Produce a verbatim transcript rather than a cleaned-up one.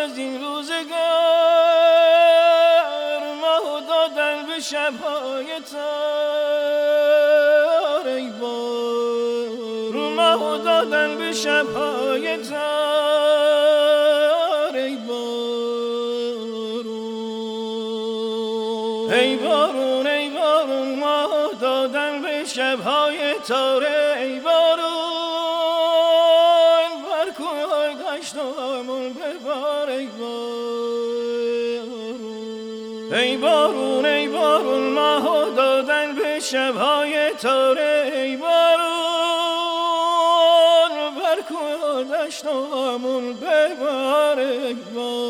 از این روزگار ماه دادن به شبهای تار ای بار ماه دادن به شبهای تار ای بارون ای بارون ای بارون ماه دادن به شبهای تار ای بارون بر کوه دشتامون ببار ای بارون ای بارون ای بارون ماه دادن به شبهای تار ای بارون بر کوه دشتامون ببار ای بارون